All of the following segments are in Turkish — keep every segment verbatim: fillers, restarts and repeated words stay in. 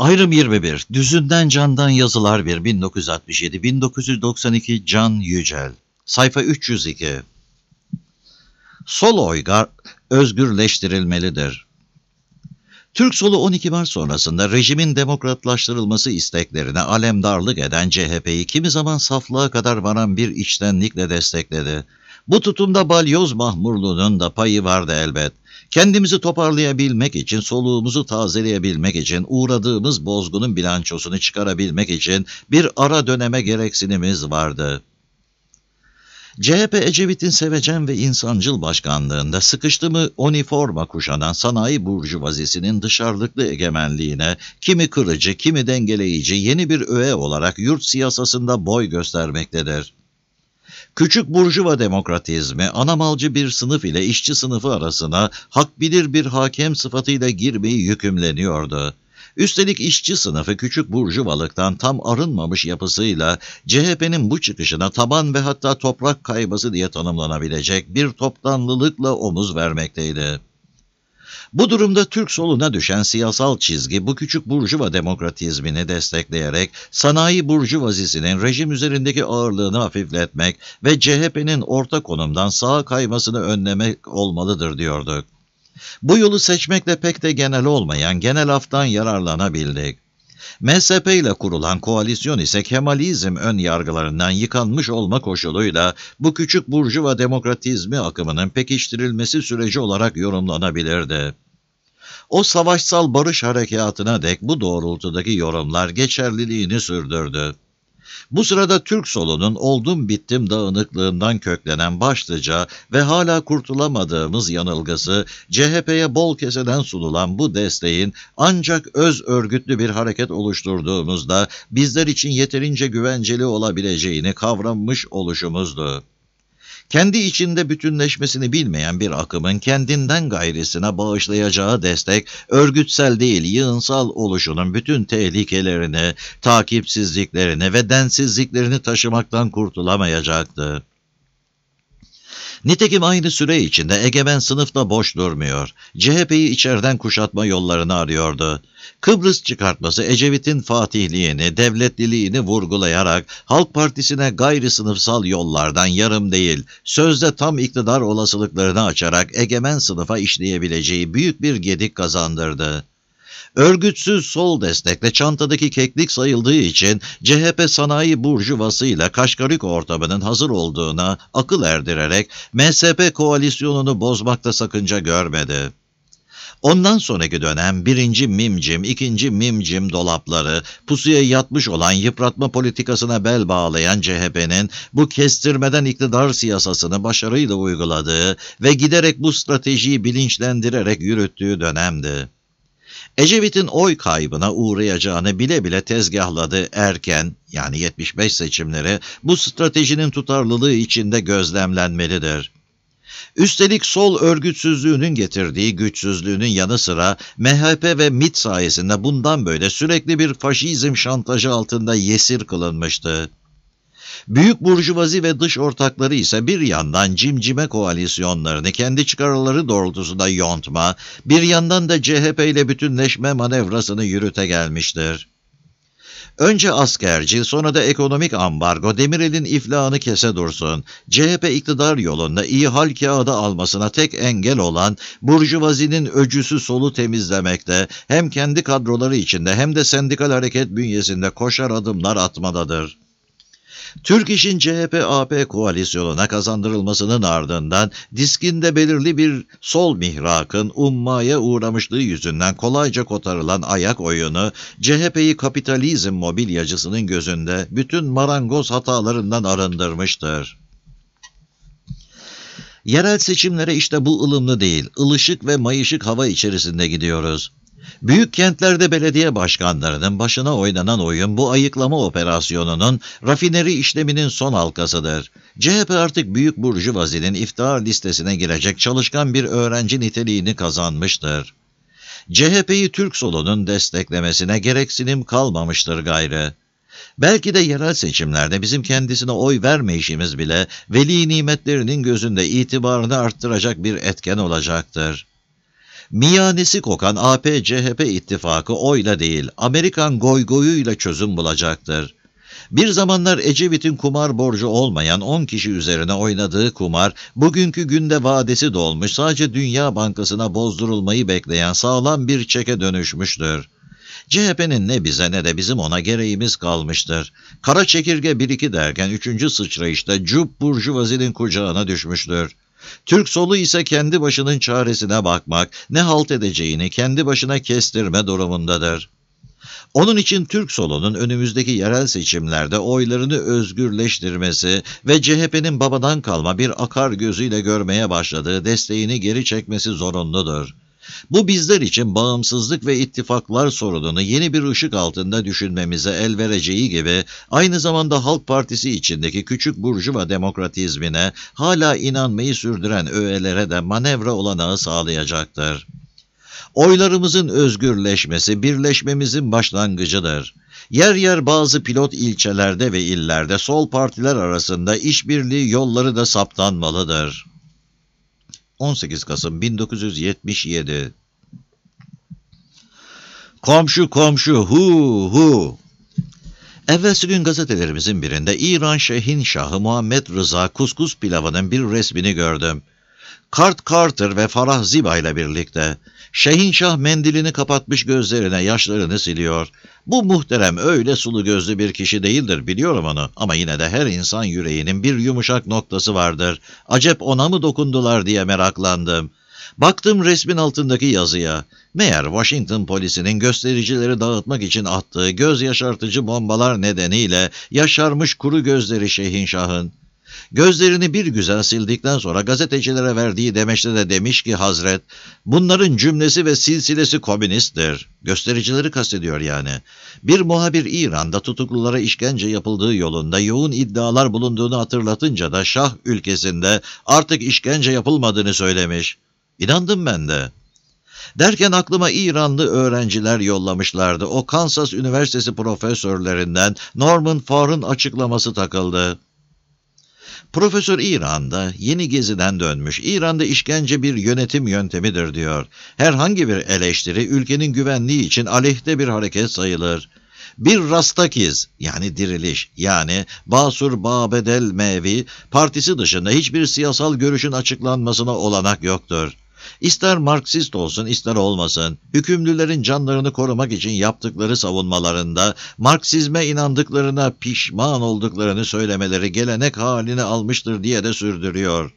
Ayrım yirmi bir. Düzünden Candan Yazılar bir. bin dokuz yüz altmış yedi bin dokuz yüz doksan iki Can Yücel. Sayfa üç yüz iki. Sol oygar özgürleştirilmelidir. Türk solu on iki Mart sonrasında rejimin demokratlaştırılması isteklerine alemdarlık eden C H P'yi kimi zaman saflığa kadar varan bir içtenlikle destekledi. Bu tutumda balyoz mahmurluğunun da payı vardı elbet. Kendimizi toparlayabilmek için, soluğumuzu tazeleyebilmek için, uğradığımız bozgunun bilançosunu çıkarabilmek için bir ara döneme gereksinimiz vardı. C H P Ecevit'in sevecen ve insancıl başkanlığında sıkıştı mı üniforma kuşanan sanayi burjuvazisinin dışarılıklı egemenliğine kimi kırıcı, kimi dengeleyici yeni bir öğe olarak yurt siyasasında boy göstermektedir. Küçük burjuva demokratizmi, anamalcı bir sınıf ile işçi sınıfı arasına hakbilir bir hakem sıfatıyla girmeyi yükümleniyordu. Üstelik işçi sınıfı küçük burjuvalıktan tam arınmamış yapısıyla C H P'nin bu çıkışına taban ve hatta toprak kaybası diye tanımlanabilecek bir toptanlılıkla omuz vermekteydi. Bu durumda Türk soluna düşen siyasal çizgi bu küçük burjuva demokratizmini destekleyerek sanayi burjuvazisinin rejim üzerindeki ağırlığını hafifletmek ve C H P'nin orta konumdan sağa kaymasını önlemek olmalıdır diyorduk. Bu yolu seçmekle pek de genel olmayan genel aftan yararlanabildik. M S P ile kurulan koalisyon ise Kemalizm ön yargılarından yıkanmış olma koşuluyla bu küçük burjuva demokratizmi akımının pekiştirilmesi süreci olarak yorumlanabilirdi. O savaşsal barış harekatına dek bu doğrultudaki yorumlar geçerliliğini sürdürdü. Bu sırada Türk solunun oldum bittim dağınıklığından köklenen başlıca ve hala kurtulamadığımız yanılgısı C H P'ye bol keseden sunulan bu desteğin ancak öz örgütlü bir hareket oluşturduğumuzda bizler için yeterince güvenceli olabileceğini kavramış oluşumuzdu. Kendi içinde bütünleşmesini bilmeyen bir akımın kendinden gayrisine bağışlayacağı destek, örgütsel değil yığınsal oluşunun bütün tehlikelerini, takipsizliklerini ve densizliklerini taşımaktan kurtulamayacaktı. Nitekim aynı süre içinde egemen sınıf da boş durmuyor. C H P'yi içeriden kuşatma yollarını arıyordu. Kıbrıs çıkartması Ecevit'in fatihliğini, devletliliğini vurgulayarak Halk Partisi'ne gayri sınıfsal yollardan yarım değil, sözde tam iktidar olasılıklarını açarak egemen sınıfa işleyebileceği büyük bir gedik kazandırdı. Örgütsüz sol destekle çantadaki keklik sayıldığı için C H P sanayi burjuvasıyla Kaşgarık ortamının hazır olduğuna akıl erdirerek M S P koalisyonunu bozmakta sakınca görmedi. Ondan sonraki dönem birinci mimcim, ikinci mimcim dolapları, pusuya yatmış olan yıpratma politikasına bel bağlayan C H P'nin bu kestirmeden iktidar siyasasını başarıyla uyguladığı ve giderek bu stratejiyi bilinçlendirerek yürüttüğü dönemdi. Ecevit'in oy kaybına uğrayacağını bile bile tezgahladı erken, yani yetmiş beş seçimleri bu stratejinin tutarlılığı içinde gözlemlenmelidir. Üstelik sol örgütsüzlüğünün getirdiği güçsüzlüğünün yanı sıra M H P ve M İ T sayesinde bundan böyle sürekli bir faşizm şantajı altında yesir kılınmıştı. Büyük burjuvazi ve dış ortakları ise bir yandan cimcime koalisyonlarını kendi çıkarları doğrultusunda yontma, bir yandan da C H P ile bütünleşme manevrasını yürüte gelmiştir. Önce askerci, sonra da ekonomik ambargo Demirel'in iflahını kese dursun. C H P iktidar yolunda iyi hal kağıdı almasına tek engel olan burjuvazinin öcüsü solu temizlemekte, hem kendi kadroları içinde hem de sendikal hareket bünyesinde koşar adımlar atmadadır. Türk İş'in C H P A P koalisyonuna kazandırılmasının ardından diskinde belirli bir sol mihrakın ummaya uğramışlığı yüzünden kolayca kotarılan ayak oyunu C H P'yi kapitalizm mobilyacısının gözünde bütün marangoz hatalarından arındırmıştır. Yerel seçimlere işte bu ılımlı değil, ılışık ve mayışık hava içerisinde gidiyoruz. Büyük kentlerde belediye başkanlarının başına oynanan oyun bu ayıklama operasyonunun rafineri işleminin son halkasıdır. C H P artık büyük burjuvazinin iftihar listesine girecek çalışkan bir öğrenci niteliğini kazanmıştır. C H P'yi Türk solunun desteklemesine gereksinim kalmamıştır gayrı. Belki de yerel seçimlerde bizim kendisine oy vermeyişimiz bile veli nimetlerinin gözünde itibarını arttıracak bir etken olacaktır. Miyanesi kokan A P C H P ittifakı oyla değil, Amerikan goygoyuyla çözüm bulacaktır. Bir zamanlar Ecevit'in kumar borcu olmayan on kişi üzerine oynadığı kumar, bugünkü günde vadesi dolmuş, sadece Dünya Bankası'na bozdurulmayı bekleyen sağlam bir çeke dönüşmüştür. C H P'nin ne bize ne de bizim ona gereğimiz kalmıştır. Kara çekirge bir iki derken üçüncü sıçrayışta Cup Burjuvazi'nin kucağına düşmüştür. Türk solu ise kendi başının çaresine bakmak, ne halt edeceğini kendi başına kestirme durumundadır. Onun için Türk solunun önümüzdeki yerel seçimlerde oylarını özgürleştirmesi ve C H P'nin babadan kalma bir akar gözüyle görmeye başladığı desteğini geri çekmesi zorunludur. Bu bizler için bağımsızlık ve ittifaklar sorununu yeni bir ışık altında düşünmemize el vereceği gibi aynı zamanda Halk Partisi içindeki küçük burjuva demokratizmine hala inanmayı sürdüren öğelere de manevra olanağı sağlayacaktır. Oylarımızın özgürleşmesi birleşmemizin başlangıcıdır. Yer yer bazı pilot ilçelerde ve illerde sol partiler arasında işbirliği yolları da saptanmalıdır. on sekiz Kasım bin dokuz yüz yetmiş yedi. Komşu komşu hu hu. Evvelsi gün gazetelerimizin birinde İran Şehinşahı Muhammed Rıza kuskus pilavının bir resmini gördüm. Kart Carter ve Farah Ziba ile birlikte. Şehinşah mendilini kapatmış, gözlerine yaşlarını siliyor. Bu muhterem öyle sulu gözlü bir kişi değildir, biliyorum onu. Ama yine de her insan yüreğinin bir yumuşak noktası vardır. Acep ona mı dokundular diye meraklandım. Baktım resmin altındaki yazıya. Meğer Washington polisinin göstericileri dağıtmak için attığı göz yaşartıcı bombalar nedeniyle yaşarmış kuru gözleri Şehinşah'ın. Gözlerini bir güzel sildikten sonra gazetecilere verdiği demeçte de demiş ki Hazret, bunların cümlesi ve silsilesi komünisttir. Göstericileri kastediyor yani. Bir muhabir İran'da tutuklulara işkence yapıldığı yolunda yoğun iddialar bulunduğunu hatırlatınca da Şah ülkesinde artık işkence yapılmadığını söylemiş. İnandım ben de. Derken aklıma İranlı öğrenciler yollamışlardı. O Kansas Üniversitesi profesörlerinden Norman Farr'ın açıklaması takıldı. Profesör İran'da yeni geziden dönmüş. İran'da işkence bir yönetim yöntemidir diyor. Herhangi bir eleştiri ülkenin güvenliği için aleyhte bir hareket sayılır. Bir Rastakiz yani diriliş yani Basur Babedel Mevi partisi dışında hiçbir siyasal görüşün açıklanmasına olanak yoktur. İster Marksist olsun ister olmasın, hükümlülerin canlarını korumak için yaptıkları savunmalarında Marksizme inandıklarına pişman olduklarını söylemeleri gelenek haline almıştır diye de sürdürüyor.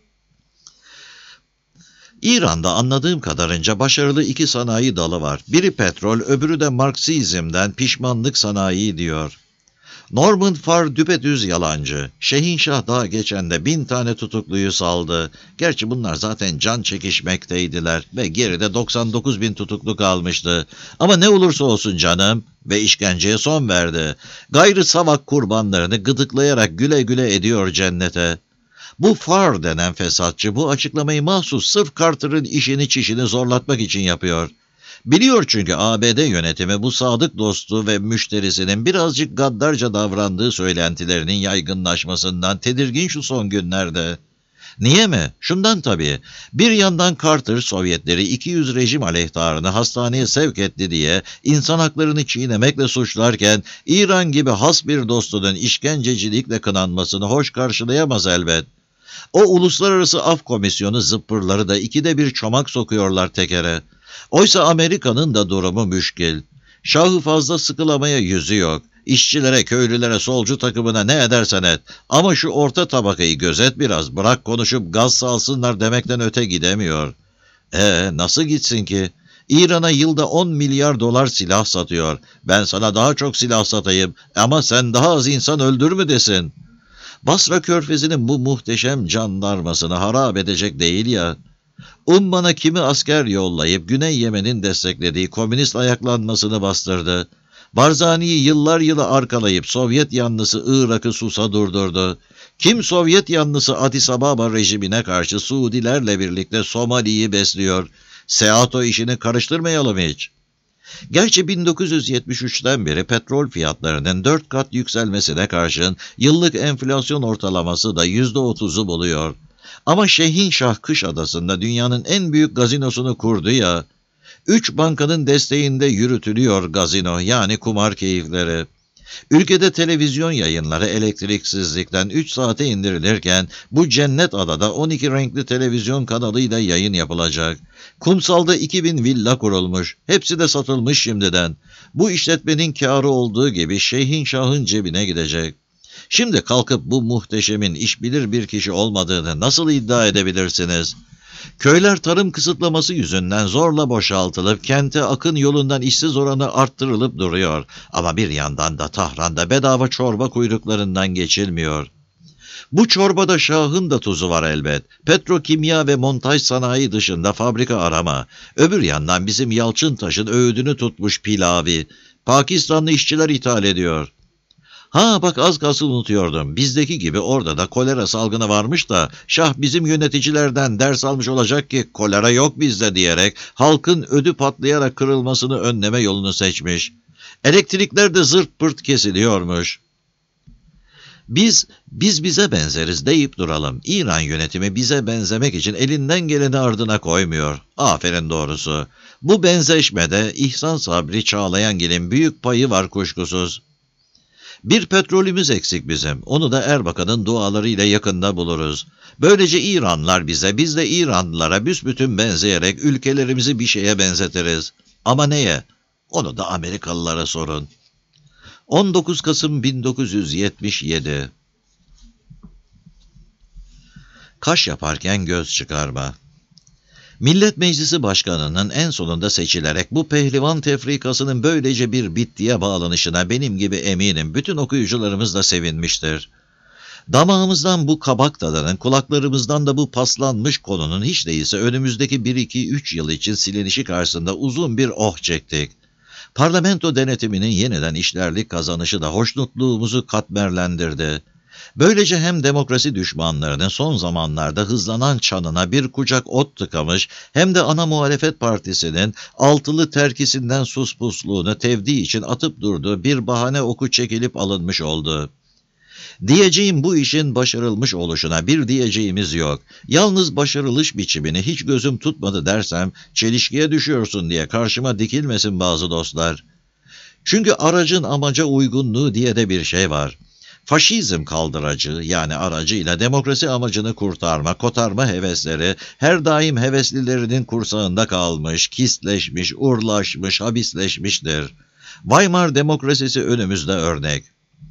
İran'da anladığım kadarınca başarılı iki sanayi dalı var. Biri petrol, öbürü de Marksizm'den pişmanlık sanayi diyor. Norman Farr düpedüz yalancı. Şehinşah daha geçen de bin tane tutukluyu saldı. Gerçi bunlar zaten can çekişmekteydiler ve geride doksan dokuz bin tutuklu kalmıştı. Ama ne olursa olsun canım ve işkenceye son verdi. Gayrı savak kurbanlarını gıdıklayarak güle güle ediyor cennete. Bu Farr denen fesatçı bu açıklamayı mahsus sırf Carter'ın işini çişini zorlatmak için yapıyor. Biliyor çünkü A B D yönetimi bu sadık dostu ve müşterisinin birazcık gaddarca davrandığı söylentilerinin yaygınlaşmasından tedirgin şu son günlerde. Niye mi? Şundan tabii. Bir yandan Carter Sovyetleri iki yüz rejim aleyhtarını hastaneye sevk etti diye insan haklarını çiğnemekle suçlarken İran gibi has bir dostunun işkencecilikle kınanmasını hoş karşılayamaz elbet. O uluslararası af komisyonu zıppırları da ikide bir çomak sokuyorlar tekere. Oysa Amerika'nın da durumu müşkil. Şahı fazla sıkılamaya yüzü yok. İşçilere, köylülere, solcu takımına ne edersen et. Ama şu orta tabakayı gözet biraz. Bırak konuşup gaz salsınlar demekten öte gidemiyor. Ee, nasıl gitsin ki? İran'a yılda on milyar dolar silah satıyor. Ben sana daha çok silah satayım ama sen daha az insan öldür mü desin? Basra Körfezi'nin bu muhteşem jandarmasını harap edecek değil ya. Umman'a kimi asker yollayıp Güney Yemen'in desteklediği komünist ayaklanmasını bastırdı. Barzani'yi yıllar yılı arkalayıp Sovyet yanlısı Irak'ı susa durdurdu. Kim Sovyet yanlısı Addis Ababa rejimine karşı Suudilerle birlikte Somali'yi besliyor. SEATO işini karıştırmayalım hiç. Gerçi bin dokuz yüz yetmiş üçten beri petrol fiyatlarının dört kat yükselmesine karşın yıllık enflasyon ortalaması da yüzde otuzu buluyor. Ama Şehinşah Kış Adası'nda dünyanın en büyük gazinosunu kurdu ya, Üç bankanın desteğinde yürütülüyor gazino, yani kumar keyifleri. Ülkede televizyon yayınları elektriksizlikten üç saate indirilirken bu cennet adada on iki renkli televizyon kanalıyla yayın yapılacak. Kumsalda iki bin villa kurulmuş. Hepsi de satılmış şimdiden. Bu işletmenin kârı olduğu gibi şeyhin şahın cebine gidecek. Şimdi kalkıp bu muhteşemin işbilir bir kişi olmadığını nasıl iddia edebilirsiniz? Köyler tarım kısıtlaması yüzünden zorla boşaltılıp kente akın yolundan işsiz oranı arttırılıp duruyor. Ama bir yandan da Tahran'da bedava çorba kuyruklarından geçilmiyor. Bu çorbada şahın da tuzu var elbet. Petrokimya ve montaj sanayi dışında fabrika arama. Öbür yandan bizim Yalçıntaş'ın öğüdünü tutmuş pilavi Pakistanlı işçiler ithal ediyor. Ha bak, az kalsın unutuyordum. Bizdeki gibi orada da kolera salgını varmış da şah bizim yöneticilerden ders almış olacak ki kolera yok bizde diyerek halkın ödü patlayarak kırılmasını önleme yolunu seçmiş. Elektrikler de zırt pırt kesiliyormuş. Biz, biz bize benzeriz deyip duralım. İran yönetimi bize benzemek için elinden geleni ardına koymuyor. Aferin doğrusu. Bu benzeşmede İhsan Sabri Çağlayangil'in büyük payı var kuşkusuz. Bir petrolümüz eksik bizim. Onu da Erbakan'ın dualarıyla yakında buluruz. Böylece İranlılar bize, biz de İranlılara büsbütün benzeyerek ülkelerimizi bir şeye benzetiriz. Ama neye? Onu da Amerikalılara sorun. on dokuz Kasım bin dokuz yüz yetmiş yedi. Kaş yaparken göz çıkarma. Millet Meclisi Başkanı'nın en sonunda seçilerek bu pehlivan tefrikasının böylece bir bittiye bağlanışına benim gibi eminim bütün okuyucularımız da sevinmiştir. Damağımızdan bu kabak tadının, kulaklarımızdan da bu paslanmış konunun hiç değilse önümüzdeki bir iki üç yıl için silinişi karşısında uzun bir oh çektik. Parlamento denetiminin yeniden işlerlik kazanışı da hoşnutluğumuzu katmerlendirdi. Böylece hem demokrasi düşmanlarının son zamanlarda hızlanan çanına bir kucak ot tıkamış, hem de ana muhalefet partisinin altılı terkisinden suspusluğunu tevdi için atıp durduğu bir bahane oku çekilip alınmış oldu. Diyeceğim, bu işin başarılmış oluşuna bir diyeceğimiz yok. Yalnız başarılış biçimini hiç gözüm tutmadı dersem çelişkiye düşüyorsun diye karşıma dikilmesin bazı dostlar. Çünkü aracın amaca uygunluğu diye de bir şey var. Faşizm kaldıracı, yani aracıyla demokrasi amacını kurtarma, kotarma hevesleri her daim heveslilerinin kursağında kalmış, kistleşmiş, urlaşmış, habisleşmiştir. Weimar demokrasisi önümüzde örnek.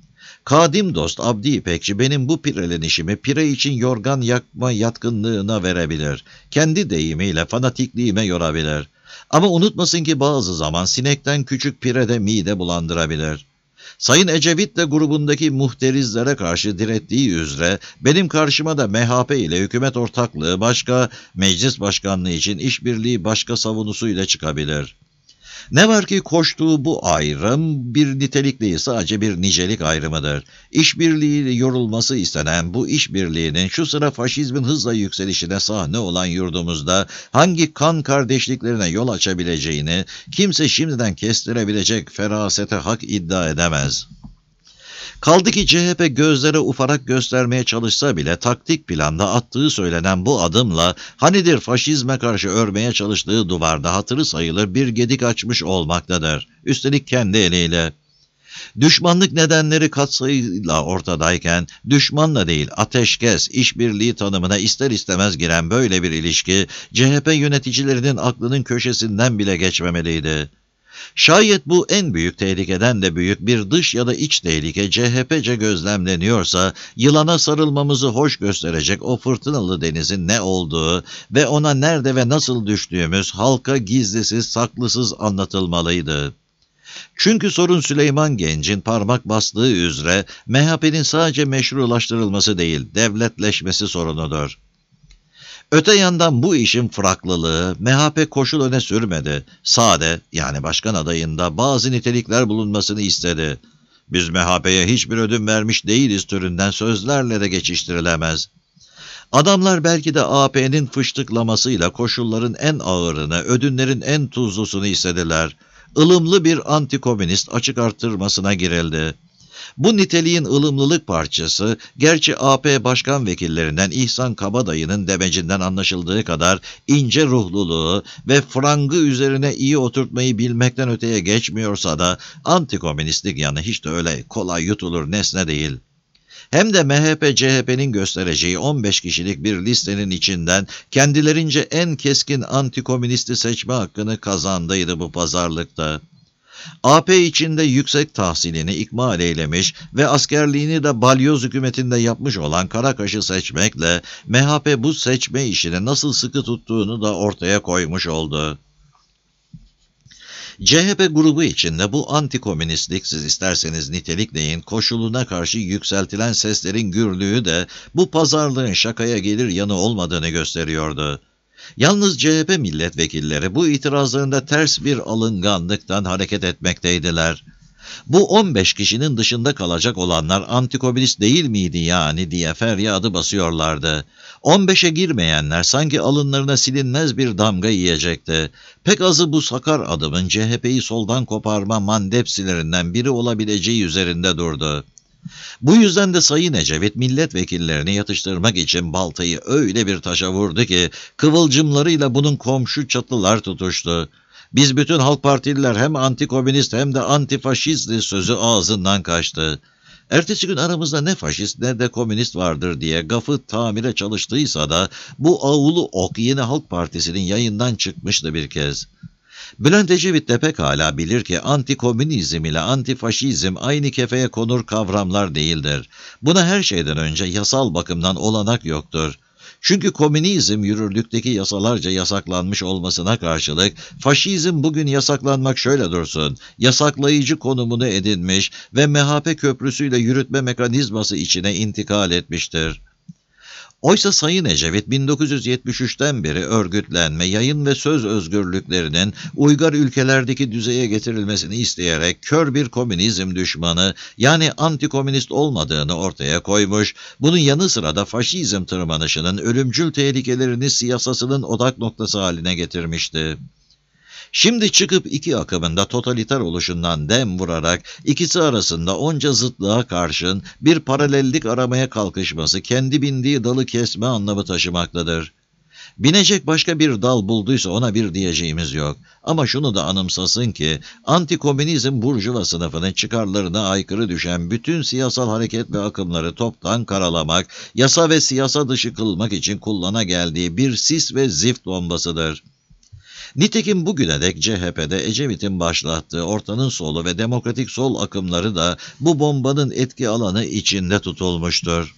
Kadim dost Abdi İpekçi benim bu pirelenişimi pire için yorgan yakma yatkınlığına verebilir. Kendi deyimiyle fanatikliğime yorabilir. Ama unutmasın ki bazı zaman sinekten küçük pire de mide bulandırabilir. Sayın Ecevit de grubundaki muhterizlere karşı direttiği üzere benim karşıma da M H P ile hükümet ortaklığı başka, meclis başkanlığı için işbirliği başka savunusuyla çıkabilir. Ne var ki koştuğu bu ayrım bir nitelik değil, sadece bir nicelik ayrımıdır. İşbirliği yorulması istenen bu işbirliğinin şu sıra faşizmin hızla yükselişine sahne olan yurdumuzda hangi kan kardeşliklerine yol açabileceğini kimse şimdiden kestirebilecek ferasete hak iddia edemez. Kaldı ki C H P gözlere ufarak göstermeye çalışsa bile taktik planda attığı söylenen bu adımla hanidir faşizme karşı örmeye çalıştığı duvarda hatırı sayılır bir gedik açmış olmaktadır. Üstelik kendi eliyle. Düşmanlık nedenleri katsayıyla ortadayken düşmanla değil ateşkes, işbirliği tanımına ister istemez giren böyle bir ilişki C H P yöneticilerinin aklının köşesinden bile geçmemeliydi. Şayet bu en büyük tehlikeden de büyük bir dış ya da iç tehlike C H P'ce gözlemleniyorsa, yılana sarılmamızı hoş gösterecek o fırtınalı denizin ne olduğu ve ona nerede ve nasıl düştüğümüz halka gizlisiz saklısız anlatılmalıydı. Çünkü sorun Süleyman Genç'in parmak bastığı üzere M H P'nin sadece meşrulaştırılması değil, devletleşmesi sorunudur. Öte yandan bu işin fıraklılığı M H P koşul öne sürmedi. Sade, yani başkan adayında bazı nitelikler bulunmasını istedi. Biz M H P'ye hiçbir ödün vermiş değiliz türünden sözlerle de geçiştirilemez. Adamlar belki de A P'nin fıştıklamasıyla koşulların en ağırını, ödünlerin en tuzlusunu istediler. Ilımlı bir antikomünist açık artırmasına girildi. Bu niteliğin ılımlılık parçası, gerçi A P başkan vekillerinden İhsan Kabadayı'nın demecinden anlaşıldığı kadar ince ruhluluğu ve frangı üzerine iyi oturtmayı bilmekten öteye geçmiyorsa da antikomünistlik yanı hiç de öyle kolay yutulur nesne değil. Hem de M H P C H P'nin göstereceği on beş kişilik bir listenin içinden kendilerince en keskin antikomünisti seçme hakkını kazandıydı bu pazarlıkta. A P içinde yüksek tahsilini ikmal eylemiş ve askerliğini de balyoz hükümetinde yapmış olan Karakaş'ı seçmekle M H P bu seçme işini nasıl sıkı tuttuğunu da ortaya koymuş oldu. C H P grubu içinde bu antikomünistlik, siz isterseniz nitelik deyin, koşuluna karşı yükseltilen seslerin gürlüğü de bu pazarlığın şakaya gelir yanı olmadığını gösteriyordu. Yalnız C H P milletvekilleri bu itirazlarında ters bir alınganlıktan hareket etmekteydiler. Bu on beş kişinin dışında kalacak olanlar antikomünist değil miydi yani diye feryadı basıyorlardı. on beşe girmeyenler sanki alınlarına silinmez bir damga yiyecekti. Pek azı bu sakar adımın C H P'yi soldan koparma mandepsilerinden biri olabileceği üzerinde durdu. Bu yüzden de Sayın Ecevit milletvekillerini yatıştırmak için baltayı öyle bir taşa vurdu ki kıvılcımlarıyla bunun komşu çatılar tutuştu. Biz bütün halk partililer hem antikomünist hem de antifaşistiz sözü ağzından kaçtı. Ertesi gün aramızda ne faşist ne de komünist vardır diye gafı tamire çalıştıysa da bu ağulu ok yine Halk Partisi'nin yayından çıkmıştı bir kez. Bülent Ecevit de pekala bilir ki antikomünizm ile antifaşizm aynı kefeye konur kavramlar değildir. Buna her şeyden önce yasal bakımdan olanak yoktur. Çünkü komünizm yürürlükteki yasalarca yasaklanmış olmasına karşılık, faşizm bugün yasaklanmak şöyle dursun, yasaklayıcı konumunu edinmiş ve M H P köprüsüyle yürütme mekanizması içine intikal etmiştir. Oysa Sayın Ecevit bin dokuz yüz yetmiş üçten beri örgütlenme, yayın ve söz özgürlüklerinin uygar ülkelerdeki düzeye getirilmesini isteyerek kör bir komünizm düşmanı yani antikomünist olmadığını ortaya koymuş, bunun yanı sıra da faşizm tırmanışının ölümcül tehlikelerini siyasasının odak noktası haline getirmişti. Şimdi çıkıp iki akımında totaliter oluşundan dem vurarak ikisi arasında onca zıtlığa karşın bir paralellik aramaya kalkışması kendi bindiği dalı kesme anlamı taşımaktadır. Binecek başka bir dal bulduysa ona bir diyeceğimiz yok. Ama şunu da anımsasın ki antikomünizm burjuva sınıfının çıkarlarına aykırı düşen bütün siyasal hareket ve akımları toptan karalamak, yasa ve siyasa dışı kılmak için kullana geldiği bir sis ve zift bombasıdır. Nitekim bugüne dek C H P'de Ecevit'in başlattığı ortanın solu ve demokratik sol akımları da bu bombanın etki alanı içinde tutulmuştur.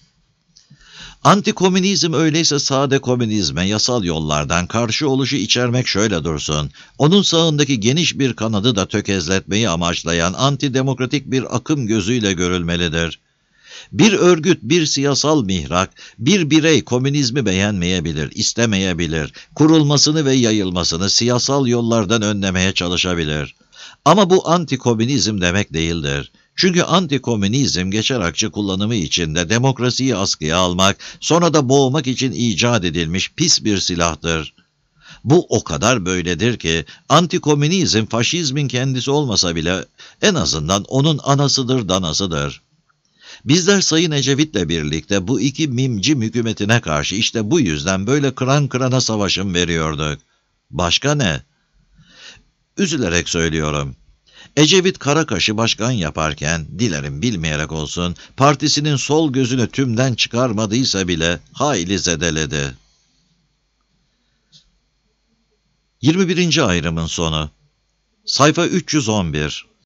Antikomünizm öyleyse sade komünizme yasal yollardan karşı oluşu içermek şöyle dursun, onun sağındaki geniş bir kanadı da tökezletmeyi amaçlayan antidemokratik bir akım gözüyle görülmelidir. Bir örgüt, bir siyasal mihrak, bir birey komünizmi beğenmeyebilir, istemeyebilir, kurulmasını ve yayılmasını siyasal yollardan önlemeye çalışabilir. Ama bu antikomünizm demek değildir. Çünkü antikomünizm geçer akçe kullanımı içinde demokrasiyi askıya almak, sonra da boğmak için icat edilmiş pis bir silahtır. Bu o kadar böyledir ki antikomünizm faşizmin kendisi olmasa bile en azından onun anasıdır danasıdır. Bizler Sayın Ecevit'le birlikte bu iki mimcim hükümetine karşı işte bu yüzden böyle kıran kırana savaşım veriyorduk. Başka ne? Üzülerek söylüyorum. Ecevit Karakaş'ı başkan yaparken, dilerim bilmeyerek olsun, partisinin sol gözünü tümden çıkarmadıysa bile hayli zedeledi. yirmi birinci ayrımın sonu. Sayfa üç yüz on bir.